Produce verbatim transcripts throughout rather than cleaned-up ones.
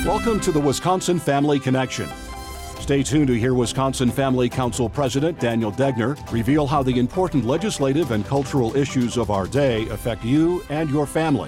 Welcome to the Wisconsin Family Connection. Stay tuned to hear Wisconsin Family Council President Daniel Degner reveal how the important legislative and cultural issues of our day affect you and your family.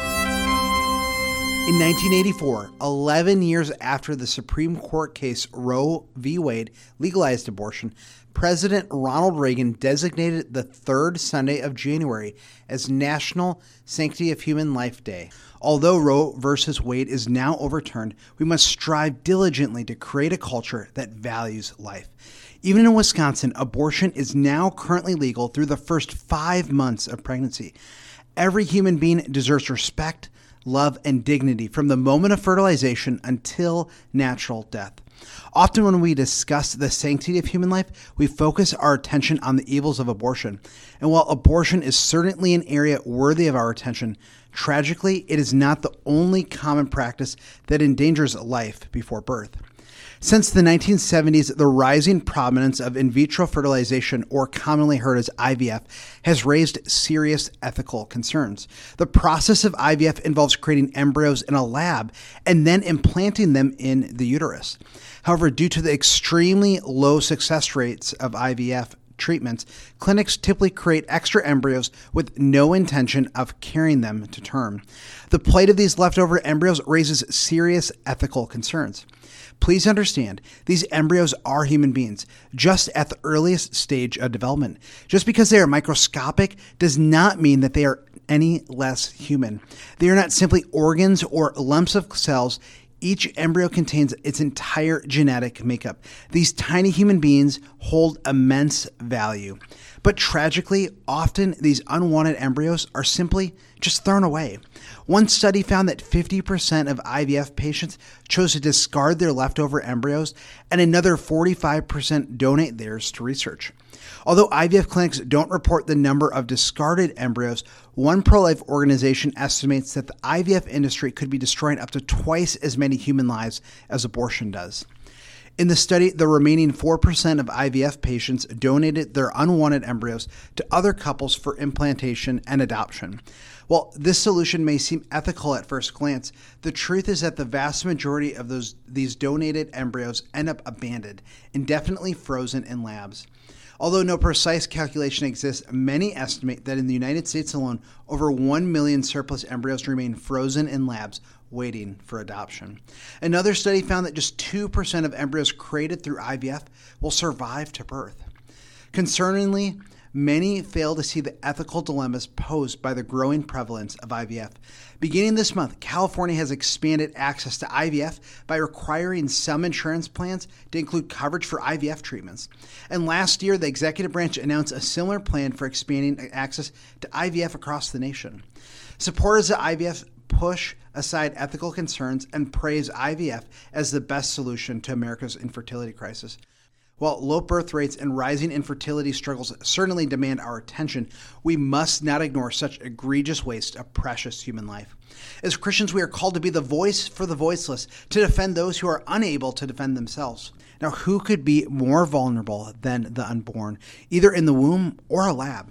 In nineteen eighty-four, eleven years after the Supreme Court case Roe v. Wade legalized abortion, President Ronald Reagan designated the third Sunday of January as National Sanctity of Human Life Day. Although Roe versus Wade is now overturned, we must strive diligently to create a culture that values life. Even in Wisconsin, abortion is now currently legal through the first five months of pregnancy. Every human being deserves respect, love, and dignity from the moment of fertilization until natural death. Often when we discuss the sanctity of human life, we focus our attention on the evils of abortion. And while abortion is certainly an area worthy of our attention, tragically, it is not the only common practice that endangers life before birth. Since the nineteen seventies, the rising prominence of in vitro fertilization, or commonly heard as I V F, has raised serious ethical concerns. The process of I V F involves creating embryos in a lab and then implanting them in the uterus. However, due to the extremely low success rates of I V F treatments, clinics typically create extra embryos with no intention of carrying them to term. The plight of these leftover embryos raises serious ethical concerns. Please understand, these embryos are human beings, just at the earliest stage of development. Just because they are microscopic does not mean that they are any less human. They are not simply organs or lumps of cells. Each embryo contains its entire genetic makeup. These tiny human beings hold immense value. But tragically, often these unwanted embryos are simply just thrown away. One study found that fifty percent of I V F patients chose to discard their leftover embryos, and another forty-five percent donate theirs to research. Although I V F clinics don't report the number of discarded embryos, one pro-life organization estimates that the I V F industry could be destroying up to twice as many human lives as abortion does. In the study, the remaining four percent of I V F patients donated their unwanted embryos to other couples for implantation and adoption. While this solution may seem ethical at first glance, the truth is that the vast majority of those these donated embryos end up abandoned, indefinitely frozen in labs. Although no precise calculation exists, many estimate that in the United States alone, over one million surplus embryos remain frozen in labs waiting for adoption. Another study found that just two percent of embryos created through I V F will survive to birth. Concerningly, many fail to see the ethical dilemmas posed by the growing prevalence of I V F. Beginning this month, California has expanded access to I V F by requiring some insurance plans to include coverage for I V F treatments. And last year, the executive branch announced a similar plan for expanding access to I V F across the nation. Supporters of I V F push aside ethical concerns and praise I V F as the best solution to America's infertility crisis. While low birth rates and rising infertility struggles certainly demand our attention, we must not ignore such egregious waste of precious human life. As Christians, we are called to be the voice for the voiceless, to defend those who are unable to defend themselves. Now, who could be more vulnerable than the unborn, either in the womb or a lab?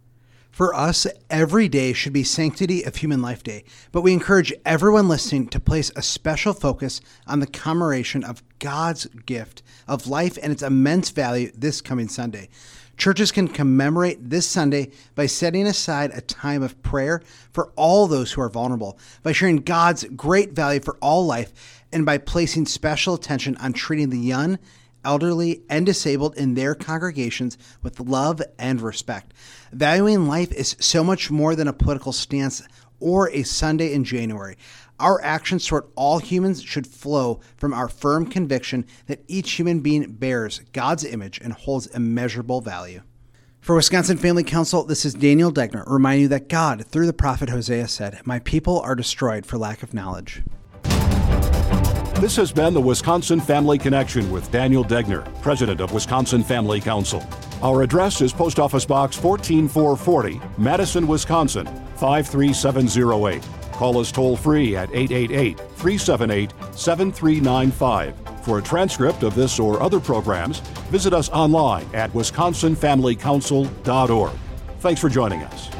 For us, every day should be Sanctity of Human Life Day, but we encourage everyone listening to place a special focus on the commemoration of God's gift of life and its immense value this coming Sunday. Churches can commemorate this Sunday by setting aside a time of prayer for all those who are vulnerable, by sharing God's great value for all life, and by placing special attention on treating the young, elderly, and disabled in their congregations with love and respect. Valuing life is so much more than a political stance or a Sunday in January. Our actions toward all humans should flow from our firm conviction that each human being bears God's image and holds immeasurable value. For Wisconsin Family Council, this is Daniel Degner, reminding you that God, through the prophet Hosea, said, "My people are destroyed for lack of knowledge." This has been the Wisconsin Family Connection with Daniel Degner, President of Wisconsin Family Council. Our address is Post Office Box one four four zero zero, Madison, Wisconsin, five three seven zero eight. Call us toll-free at eight eight eight, three seven eight, seven three nine five. For a transcript of this or other programs, visit us online at wisconsin family council dot org. Thanks for joining us.